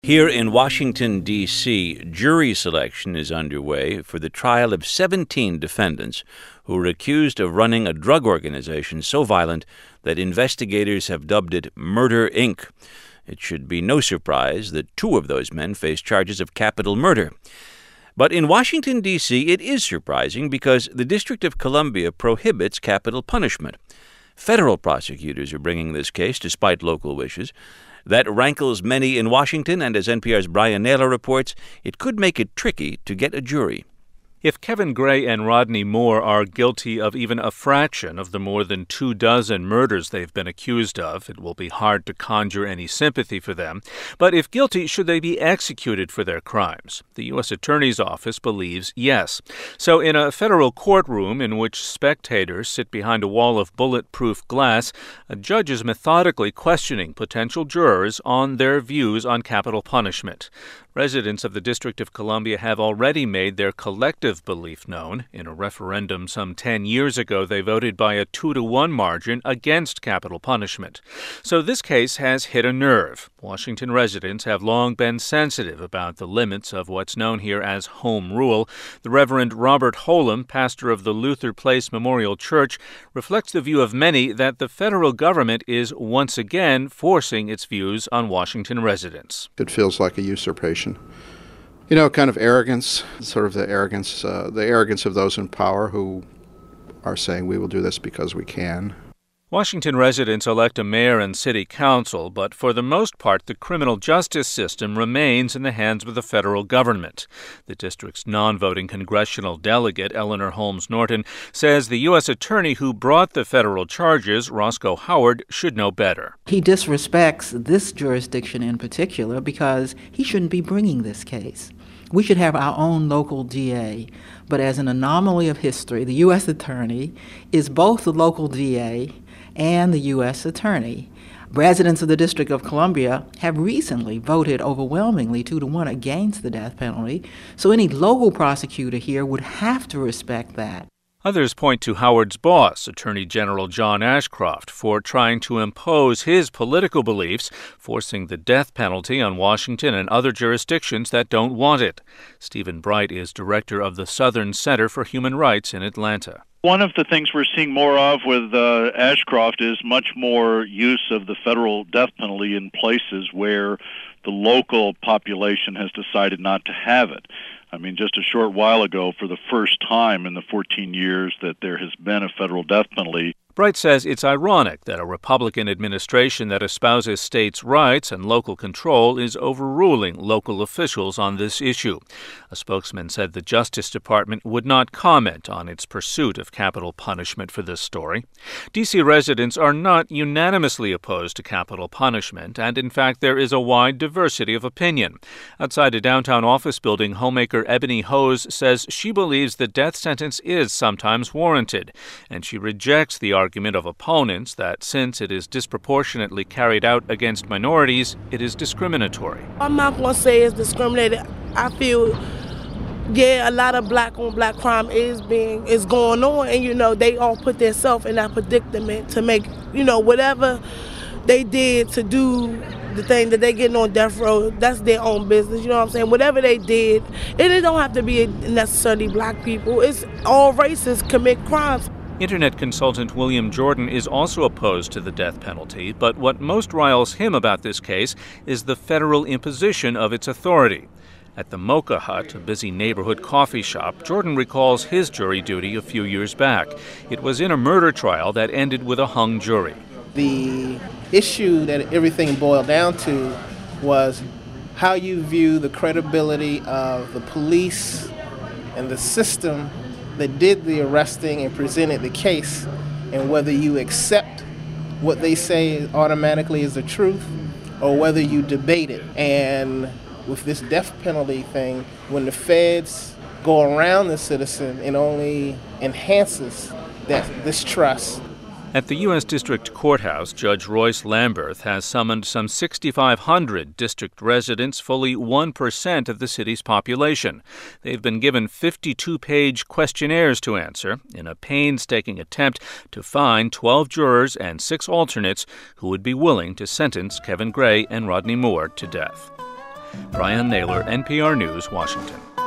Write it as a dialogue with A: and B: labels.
A: Here in Washington, D.C., jury selection is underway for the trial of 17 defendants who are accused of running a drug organization so violent that investigators have dubbed it Murder, Inc. It should be no surprise that 2 of those men face charges of capital murder. But in Washington, D.C., it is surprising because the District of Columbia prohibits capital punishment. Federal prosecutors are bringing this case despite local wishes. That rankles many in Washington, and as NPR's Brian Naylor reports, it could make it tricky to get a jury.
B: If Kevin Gray and Rodney Moore are guilty of even a fraction of the more than 24 murders they've been accused of, it will be hard to conjure any sympathy for them. But if guilty, should they be executed for their crimes? The U.S. Attorney's Office believes yes. So in a federal courtroom in which spectators sit behind a wall of bulletproof glass, a judge is methodically questioning potential jurors on their views on capital punishment. Residents of the District of Columbia have already made their collective belief known. In a referendum some 10 years ago, they voted by a 2-1 margin against capital punishment. So this case has hit a nerve. Washington residents have long been sensitive about the limits of what's known here as home rule. The Reverend Robert Holem, pastor of the Luther Place Memorial Church, reflects the view of many that the federal government is once again forcing its views on Washington residents.
C: It feels like a usurpation. You know, kind of arrogance, sort of the arrogance of those in power who are saying we will do this because we can.
B: Washington residents elect a mayor and city council, but for the most part, the criminal justice system remains in the hands of the federal government. The district's non-voting congressional delegate, Eleanor Holmes Norton, says the U.S. attorney who brought the federal charges, Roscoe Howard, should know better.
D: He disrespects this jurisdiction in particular because he shouldn't be bringing this case. We should have our own local DA, but as an anomaly of history, the U.S. attorney is both the local DA and the U.S. attorney. Residents of the District of Columbia have recently voted overwhelmingly 2-1 against the death penalty, so any local prosecutor here would have to respect that.
B: Others point to Howard's boss, Attorney General John Ashcroft, for trying to impose his political beliefs, forcing the death penalty on Washington and other jurisdictions that don't want it. Stephen Bright is director of the Southern Center for Human Rights in Atlanta.
E: One of the things we're seeing more of with Ashcroft is much more use of the federal death penalty in places where the local population has decided not to have it. I mean, just a short while ago, for the first time in the 14 years that there has been a federal death penalty,
B: Bright says it's ironic that a Republican administration that espouses states' rights and local control is overruling local officials on this issue. A spokesman said the Justice Department would not comment on its pursuit of capital punishment for this story. D.C. residents are not unanimously opposed to capital punishment, and in fact there is a wide diversity of opinion. Outside a downtown office building, homemaker Ebony Hose says she believes the death sentence is sometimes warranted, and she rejects the argument of opponents that since it is disproportionately carried out against minorities, it is discriminatory.
F: I'm not going to say it's discriminated. I feel, a lot of black-on-black crime is going on, and, they all put themselves in that predicament to make, whatever they did to do the thing that they getting on death row, that's their own business, you know what I'm saying? Whatever they did, it don't have to be necessarily black people. It's all races commit crimes.
B: Internet consultant William Jordan is also opposed to the death penalty, but what most riles him about this case is the federal imposition of its authority. At the Mocha Hut, a busy neighborhood coffee shop, Jordan recalls his jury duty a few years back. It was in a murder trial that ended with a hung jury.
G: The issue that everything boiled down to was how you view the credibility of the police and the system that did the arresting and presented the case, and whether you accept what they say automatically is the truth or whether you debate it. And with this death penalty thing, when the feds go around the citizen, it only enhances that distrust.
B: At the U.S. District Courthouse, Judge Royce Lamberth has summoned some 6,500 district residents, fully 1% of the city's population. They've been given 52-page questionnaires to answer in a painstaking attempt to find 12 jurors and 6 alternates who would be willing to sentence Kevin Gray and Rodney Moore to death. Brian Naylor, NPR News, Washington.